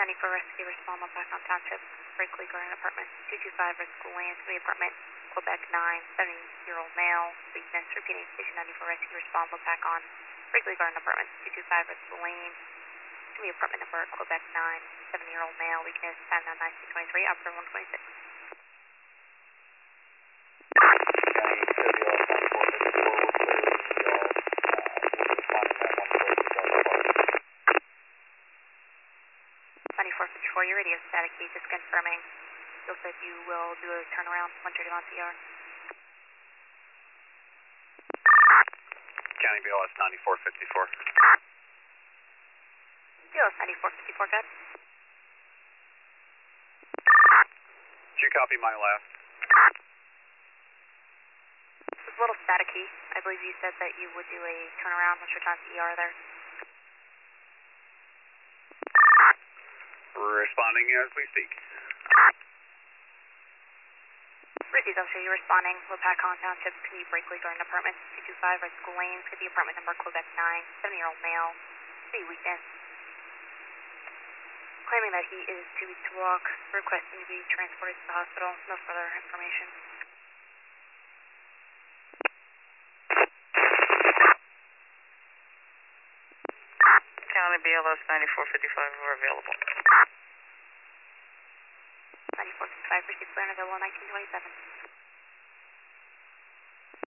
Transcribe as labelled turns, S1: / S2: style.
S1: 94 Rescue, respond back on Township, Brinkley Garden Apartment, 225 Rescue Lane, City Apartment, Quebec 9, 70-year-old male, weakness, repeating Station 94 Rescue, respond back on Brinkley Garden Apartment, 225 Rescue Lane, City Apartment number, Quebec 9, 70-year-old male, weakness, time now 1923, operator 126. For your radio static key, just confirming. You said you will do a turnaround 130 on CR.
S2: County BLS 9454.
S1: BLS 9454, good.
S2: Did you copy my last?
S1: Just a little staticky. I believe you said that you would do a turnaround 130 on CR there.
S2: Responding as we speak.
S1: Receive, I'll show you responding. Lopakon Township, City Brinkley Garden Apartment, 225 Red School Lane, City Apartment number, Quebec 9, 70-year-old male, city weakness. Claiming that he is too weak to walk, requesting to be transported to the hospital. No further information.
S3: County BLS 9455 are available.
S1: 9455, received clear and available 1927.